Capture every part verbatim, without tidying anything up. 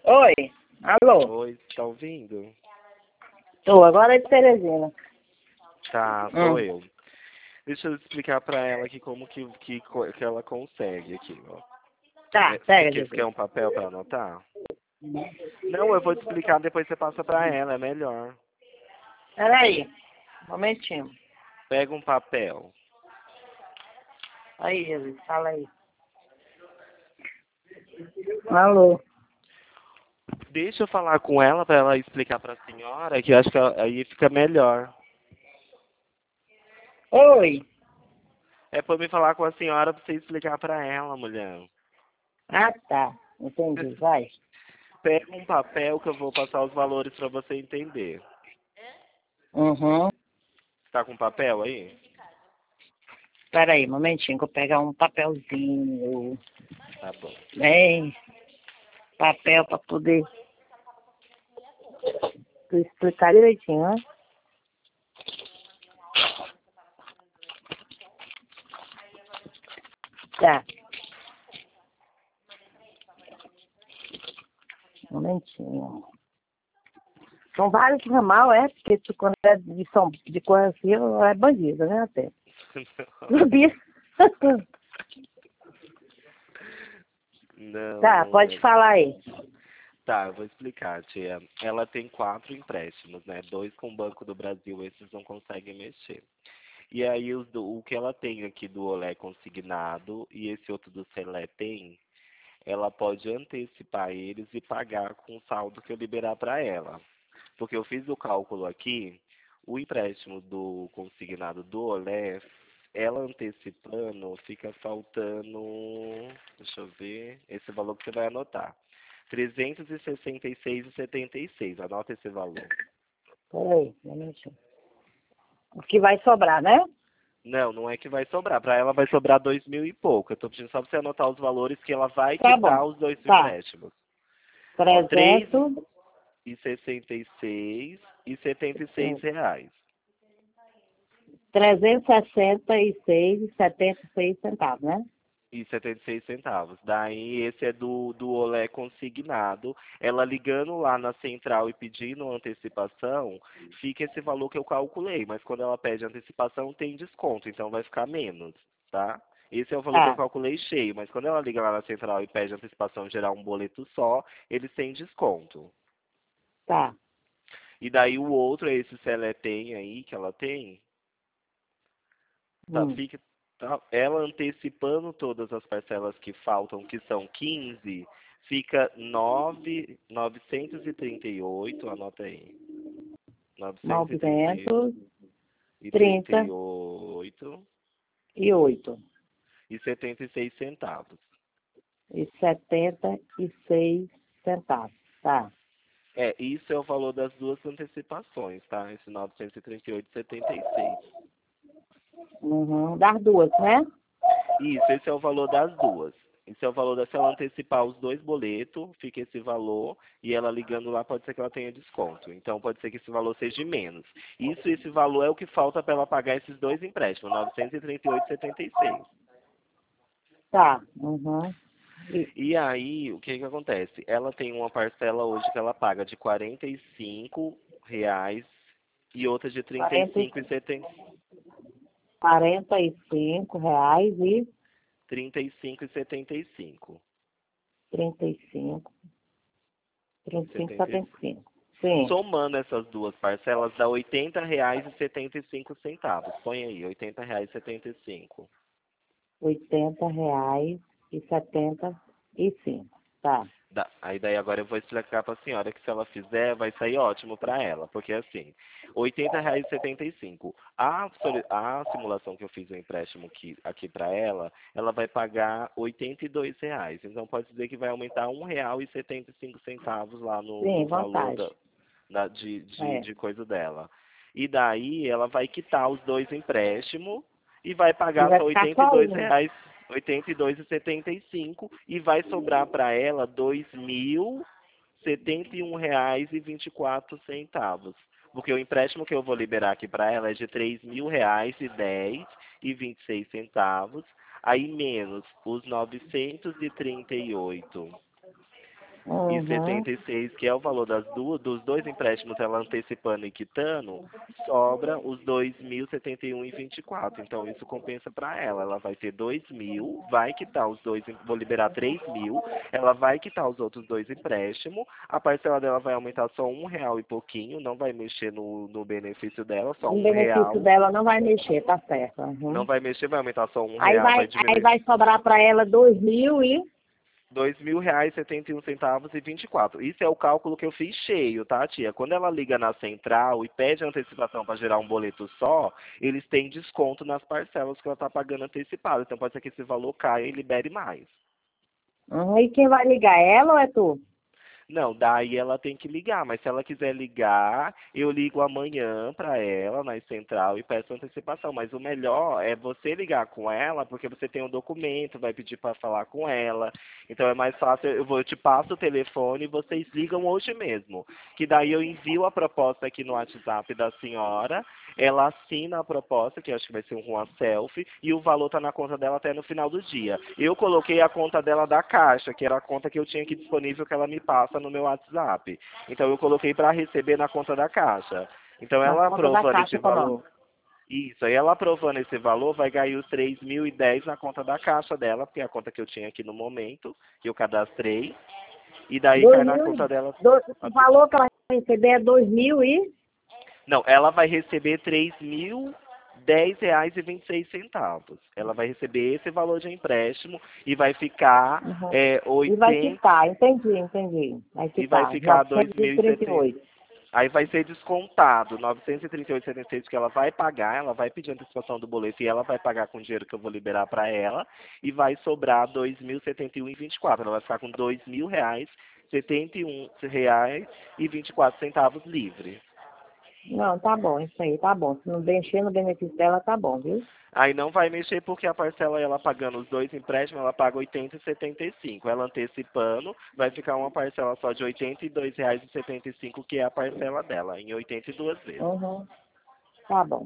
Oi, alô? Oi, tá ouvindo? Tô, agora é de Teresina. Tá, sou Hum. eu. Deixa eu explicar pra ela aqui como que, que, co- que ela consegue aqui, ó. Tá, É, você pega, quer, você quer Jesus. um papel pra anotar? Não, eu vou te explicar, depois você passa pra ela, é melhor. Peraí, um momentinho. Pega um papel. Aí, Jesus, fala aí. Alô? Deixa eu falar com ela pra ela explicar pra senhora, que eu acho que ela- aí fica melhor. Oi. É pra me falar com a senhora pra você explicar pra ela, mulher. Ah, tá. Entendi, vai. Pega um papel que eu vou passar os valores pra você entender. Uhum. Tá com papel aí? Peraí, um momentinho, que eu vou pegar um papelzinho. Tá bom. Bem, papel pra poder explicar direitinho, né? Tá. Um momentinho. São vários ramal, é? Porque tu, quando é de, São, de coisa assim, é bandido, né, até? Sabia? Não, Tá, não pode é. falar aí. Tá, eu vou explicar, tia. Ela tem quatro empréstimos, né? Dois com o Banco do Brasil, esses não conseguem mexer. E aí os do- o que ela tem aqui do Olé consignado e esse outro do Celé tem, ela pode antecipar eles e pagar com o saldo que eu liberar para ela. Porque eu fiz o cálculo aqui, o empréstimo do consignado do Olé, ela antecipando, fica faltando, deixa eu ver, esse valor que você vai anotar. trezentos e sessenta e seis e setenta e seis. Anota esse valor. Peraí, um momentinho. O que vai sobrar, né? Não, não é que vai sobrar. Para ela vai sobrar dois mil e pouco. Eu tô pedindo só para você anotar os valores que ela vai Tá quitar bom. os dois Tá. empréstimos. Ó, três trezentos, e sessenta e seis e setenta e seis reais. trezentos e sessenta e seis e setenta e seis centavos, né? E setenta e seis centavos. Daí esse é do, do Olé consignado. Ela ligando lá na central e pedindo antecipação, fica esse valor que eu calculei. Mas quando ela pede antecipação, tem desconto, então vai ficar menos, tá? Esse é o valor que eu Tá, calculei cheio, mas quando ela liga lá na central e pede antecipação gerar um boleto só, eles têm desconto. tá. E daí o outro é esse Seletem aí que ela tem, tá, Hum. fica, tá, ela antecipando todas as parcelas que faltam, que são quinze, fica nove novecentos e trinta e oito, anota aí. novecentos e trinta e novecentos e trinta trinta e oito e oito e setenta e seis centavos. e setenta e seis centavos. Tá. É, isso é o valor das duas antecipações, tá? Esse novecentos e trinta e oito e setenta e seis. Uhum. Das duas, né? Isso, esse é o valor das duas. Esse é o valor da, se ela antecipar os dois boletos, fica esse valor, e ela ligando lá pode ser que ela tenha desconto. Então pode ser que esse valor seja menos. Isso, esse valor é o que falta para ela pagar esses dois empréstimos, novecentos e trinta e oito e setenta e seis. Tá. Uhum. E E aí, o que que acontece? Ela tem uma parcela hoje que ela paga de quarenta e cinco reais e outra de trinta e quarenta, cinco e setenta, quarenta e cinco reais e trinta e cinco e setenta e cinco. trinta e cinco, trinta e cinco, setenta e setenta e cinco. cinco. Sim. Somando essas duas parcelas dá oitenta reais e setenta e cinco centavos. Põe aí, oitenta reais e setenta e cinco. Oitenta reais e setenta e cinco. Tá. Dá- Aí daí agora eu vou explicar para a senhora que se ela fizer vai sair ótimo para ela, porque assim, oitenta reais e setenta e cinco. A, soli- a simulação que eu fiz o empréstimo aqui, aqui para ela, ela vai pagar oitenta e dois reais. Então pode dizer que vai aumentar um real e setenta e cinco centavos lá no, Sim, no valor da, vantagem. da- de, de, É. de coisa dela. E daí ela vai quitar os dois empréstimos e vai E pagar vai só ficar oitenta e só dois um. reais, oitenta e dois e setenta e cinco e vai sobrar para ela dois mil setenta e um reais e vinte e quatro centavos. Porque o empréstimo que eu vou liberar aqui para ela é de três mil reais e dez e vinte e seis centavos, aí menos os novecentos e trinta e oito Uhum. E setenta e seis, que é o valor das duas, dos dois empréstimos, ela antecipando e quitando, sobra os dois mil e setenta e um e vinte e quatro. Então isso compensa para ela. Ela vai ter dois mil, vai quitar os dois, vou liberar três mil, ela vai quitar os outros dois empréstimos, a parcela dela vai aumentar só um real e pouquinho, não vai mexer no, no benefício dela, só O um benefício real. dela não vai mexer, tá certo. Uhum. Não vai mexer, vai aumentar só um Aí real, vai, vai aí diminuir. vai sobrar para ela dois mil e... Dois mil reais, setenta e um centavos e vinte e quatro. Isso é o cálculo que eu fiz cheio, tá, tia? Quando ela liga na central e pede antecipação para gerar um boleto só, eles têm desconto nas parcelas que ela está pagando antecipado. Então pode ser que esse valor caia e libere mais. Uhum. E quem vai ligar, ela ou é tu? Não, daí ela tem que ligar, mas se ela quiser ligar, eu ligo amanhã para ela na central e peço antecipação. Mas o melhor é você ligar com ela, porque você tem um documento, vai pedir para falar com ela. Então é mais fácil, eu, vou, eu te passo o telefone e vocês ligam hoje mesmo. Que daí eu envio a proposta aqui no WhatsApp da senhora, ela assina a proposta, que eu acho que vai ser uma selfie, e o valor está na conta dela até no final do dia. Eu coloquei a conta dela da Caixa, que era a conta que eu tinha aqui disponível que ela me passa no meu WhatsApp. Então eu coloquei para receber na conta da Caixa. Então Na ela conta da aprovando esse Caixa valor, Econômica. isso, aí ela aprovando esse valor, vai ganhar os três mil e dez na conta da Caixa dela, porque é a conta que eu tinha aqui no momento, que eu cadastrei, e daí Dois cai na mil conta e... dela. Do, o valor que ela vai receber é dois mil e... Não, ela vai receber três mil dez reais e vinte e seis centavos. Ela vai receber esse valor de empréstimo e vai ficar Uhum. é, E vai oitenta quitar, entendi, entendi. Vai e vai quitar, ficar dois novecentos e mil e trinta e setenta. oito. Aí vai ser descontado novecentos e trinta e oito vírgula setenta e seis que ela vai pagar, ela vai pedir antecipação do boleto e ela vai pagar com o dinheiro que eu vou liberar para ela e vai sobrar dois mil e setenta e um e vinte e quatro. Ela vai ficar com dois mil reais, setenta e um reais e vinte e quatro centavos livre. Não, tá bom, isso aí, tá bom. Se não mexer no benefício dela, tá bom, viu? Aí não vai mexer porque a parcela, ela pagando os dois empréstimos, ela paga oitenta e setenta e cinco. Ela antecipando, vai ficar uma parcela só de oitenta e dois reais e setenta e cinco, que é a parcela dela, em oitenta e duas vezes. Uhum. Tá bom.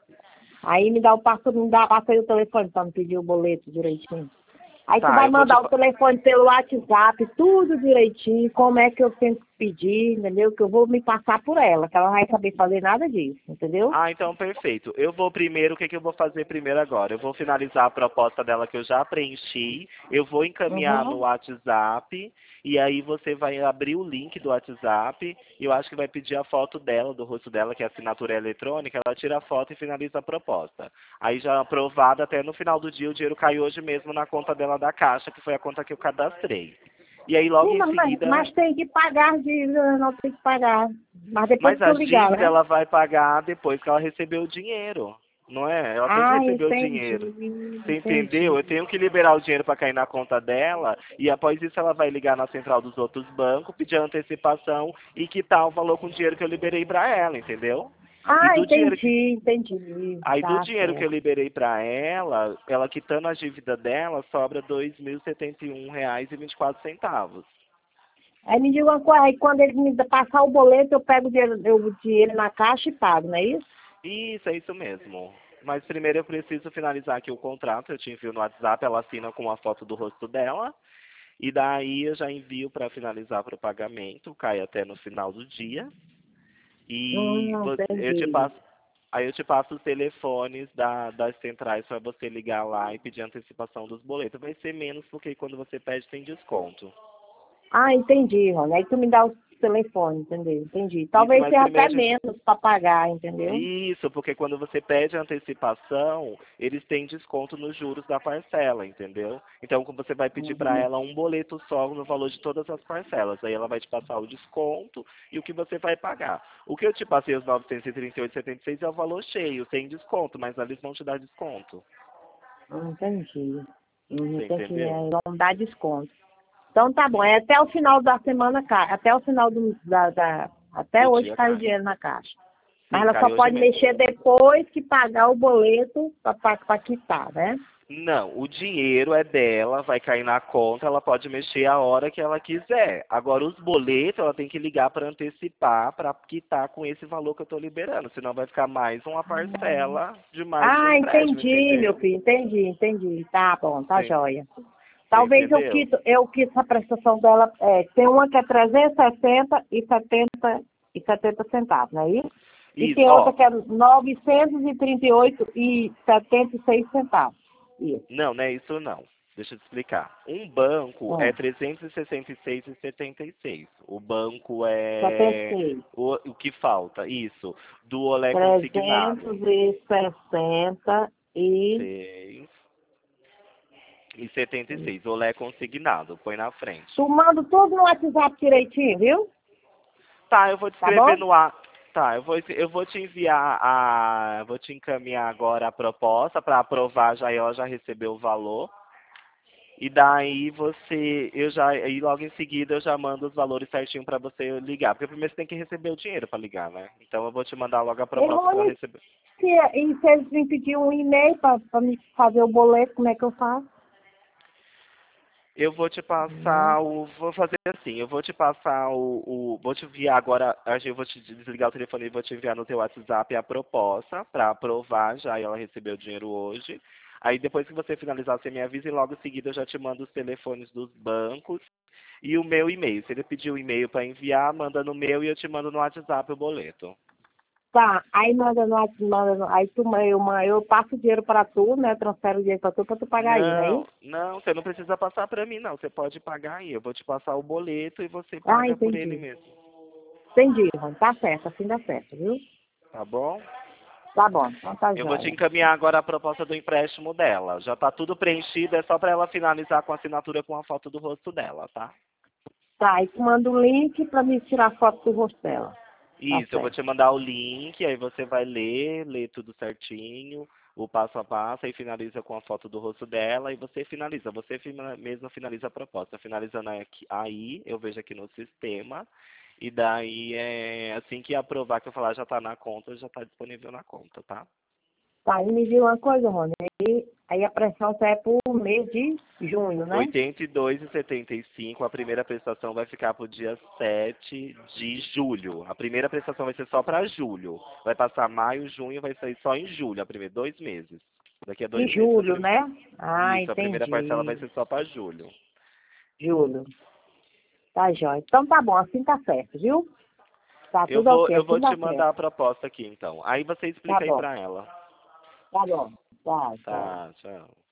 Aí me dá o passo, me dá, passa aí o telefone pra me pedir o boleto direitinho. Aí tu Tá, vai eu vou te... mandar o pa- telefone pelo WhatsApp, tudo direitinho, como é que eu tenho que pedir, entendeu? Que eu vou me passar por ela, que ela não vai saber fazer nada disso, entendeu? Ah, então perfeito. Eu vou primeiro, o que, que eu vou fazer primeiro agora? Eu vou finalizar a proposta dela que eu já preenchi, eu vou encaminhar no Uhum. WhatsApp, e aí você vai abrir o link do WhatsApp, e eu acho que vai pedir a foto dela, do rosto dela, que a assinatura é eletrônica, ela tira a foto e finaliza a proposta. Aí já aprovada, até no final do dia, o dinheiro caiu hoje mesmo na conta dela da Caixa, que foi a conta que eu cadastrei. E aí logo Sim, em mas, mas, seguida... mas tem que pagar as dívidas, não tem que pagar. Mas depois Mas que eu as ligar, dívidas né? ela vai pagar depois que ela recebeu o dinheiro, não é? Ela tem que Ah, receber o entendi, dinheiro. Você entendeu? entendi. Eu tenho que liberar o dinheiro para cair na conta dela e após isso ela vai ligar na central dos outros bancos, pedir antecipação e quitar o valor com o dinheiro que eu liberei para ela, entendeu? E Ah, do dinheiro que entendi, entendi. aí do Tá dinheiro que eu certo. liberei para ela, ela quitando a dívida dela, sobra dois mil e setenta e um reais e vinte e quatro centavos. Aí me diga uma coisa, aí quando ele me dá- passar o boleto, eu pego o dinheiro, eu, o dinheiro na caixa e pago, não é isso? Isso, é isso mesmo. Mas primeiro eu preciso finalizar aqui o contrato. Eu te envio no WhatsApp, ela assina com a foto do rosto dela. E daí eu já envio para finalizar para o pagamento, cai até no final do dia. E Hum, você, eu te entendi. passo, aí eu te passo os telefones da, das centrais para você ligar lá e pedir antecipação dos boletos. Vai ser menos porque quando você pede tem desconto. Ah, entendi, Rony. Aí tu me dá o telefone, entendeu? Entendi. Isso, Talvez mas seja primeiro até a gente menos para pagar, entendeu? Isso, porque quando você pede antecipação, eles têm desconto nos juros da parcela, entendeu? Então, como você vai pedir para Uhum. ela um boleto só no valor de todas as parcelas, aí ela vai te passar o desconto e o que você vai pagar. O que eu te passei, os novecentos e trinta e oito vírgula setenta e seis, é o valor cheio, sem desconto, mas eles vão te dar desconto. Entendi. Uhum, Você tem que entendeu? é, vão dar desconto. Então tá bom, Sim, é até o final da semana, ca- até o final do, da, da- até do hoje dia cai o cai. dinheiro na caixa. Mas Sim, ela só cai hoje pode mesmo. mexer depois que pagar o boleto para quitar, né? Não, o dinheiro é dela, vai cair na conta, ela pode mexer a hora que ela quiser. Agora, os boletos, ela tem que ligar para antecipar, para quitar com esse valor que eu estou liberando, senão vai ficar mais uma parcela de mais de um Ah, empréstimo, entendi, meu entendeu? filho, entendi, entendi. Tá bom, tá Sim. joia. Talvez eu entendeu? quito, eu quito a prestação dela, é, tem uma que é trezentos e sessenta e setenta e setenta centavos, não é isso? E Isso, tem ó. outra que é novecentos e trinta e oito e setenta e seis centavos. Isso. Não, não é isso não. Deixa eu te explicar. Um banco é Hum. trezentos e sessenta e seis e setenta e seis. O banco setenta e é seis. o, o que falta, isso, do olé consignado. trezentos e sessenta e... seis e setenta e seis. Olé consignado. Põe na frente. Tu manda tudo no WhatsApp direitinho, viu? Tá, eu vou te Tá escrever bom? no ar. Tá, eu vou, eu vou te enviar a. Vou te encaminhar agora a proposta para aprovar, já ela já recebeu o valor. E daí você, eu já, aí logo em seguida eu já mando os valores certinho para você ligar. Porque primeiro você tem que receber o dinheiro para ligar, né? Então eu vou te mandar logo a proposta para Errôneo, receber. se, e se eles me pedirem um e-mail para me fazer o boleto, como é que eu faço? Eu vou te Hum. passar o. Vou fazer assim, eu vou te passar o. o vou te enviar agora. Eu vou te desligar o telefone e vou te enviar no teu WhatsApp a proposta para aprovar já e ela recebeu o dinheiro hoje. Aí depois que você finalizar, você me avisa e logo em seguida eu já te mando os telefones dos bancos e o meu e-mail. Se ele pedir o e-mail para enviar, manda no meu e eu te mando no WhatsApp o boleto. Tá, aí manda no WhatsApp, manda no, aí tu, eu, eu passo o dinheiro para tu, né? Transfero o dinheiro para tu para tu pagar aí, não é Não, isso? não, você não precisa passar para mim, não. Você pode pagar aí. Eu vou te passar o boleto e você Ah, paga por ele entendi. mesmo. Entendi, Rony. Tá certo, assim dá certo, viu? Tá bom? Tá bom, então tá Eu vou te jóia. encaminhar agora a proposta do empréstimo dela. Já tá tudo preenchido, é só para ela finalizar com a assinatura com a foto do rosto dela, tá? Tá, aí tu manda o link para me tirar foto do rosto dela. Tá Isso, eu vou certo. te mandar o link, aí você vai ler, ler tudo certinho, o passo a passo, e finaliza com a foto do rosto dela, e você finaliza. Você fina- mesmo finaliza a proposta. Finalizando aqui, aí, eu vejo aqui no sistema, e daí, é assim que aprovar, que eu falar já tá na conta, já tá disponível na conta, tá? Tá, e me diga uma coisa, Rony. Aí, aí a pressão sai por mês de junho, né? oitenta e dois e setenta e cinco, a primeira prestação vai ficar para o dia sete de julho. A primeira prestação vai ser só para julho. Vai passar maio, junho, vai sair só em julho, a primeira, dois meses. Daqui a De dois meses. A julho, prim... né? Ah, Isso, a primeira parcela vai entendi. ser só para julho. Julho. Tá jóia. Então tá bom, assim tá certo, viu? Tá Eu tudo vou, ok, eu assim vou te dá mandar certo. a proposta aqui, então. Aí você Tá explica aí bom, para ela. tá bom. Tá, tchau. Tá, tchau.